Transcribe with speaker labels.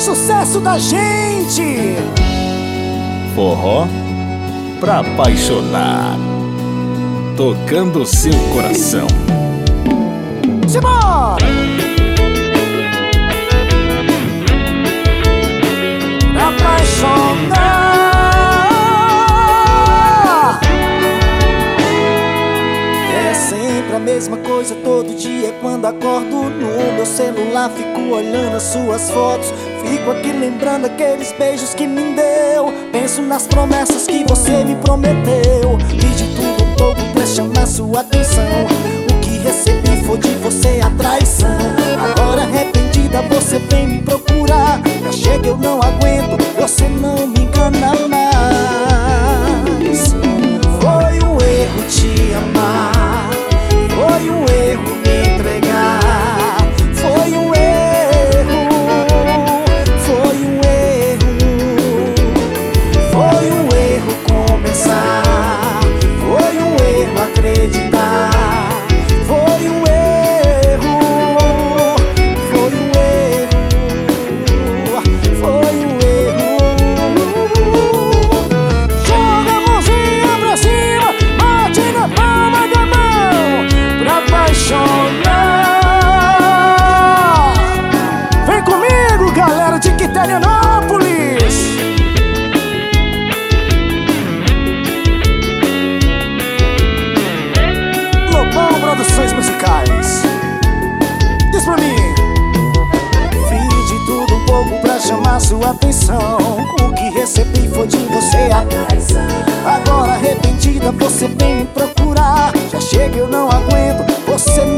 Speaker 1: sucesso da gente.
Speaker 2: Forró pra apaixonar, tocando seu coração.
Speaker 1: Simbora! Pra apaixonar. É sempre a mesma coisa todo dia. Quando acordo no meu celular, fico olhando as suas fotos. Fico aqui lembrando aqueles beijos que me deu. Penso nas promessas que você me prometeu. Fiz de tudo um pouco pra chamar sua atenção. O que recebi foi de você a traição. Agora arrependida você vem me procurar. Já chega, eu não aguento, você não me engana mais. Foi um erro te amar, foi um erro me entregar. Foi um erro, foi um erro. Foi um erro começar, foi um erro acreditar. Foi um erro, foi um erro, foi um erro. Joga a mãozinha pra cima, bate na palma da mão pra apaixonar. Vem comigo, galera de Quiterianópolis. Lobão Produções Musicais. Diz pra mim. Fiz de tudo um pouco pra chamar sua atenção. O que recebi foi de você a traição. Agora arrependida você vem me procurar. Já chega, eu não aguento, você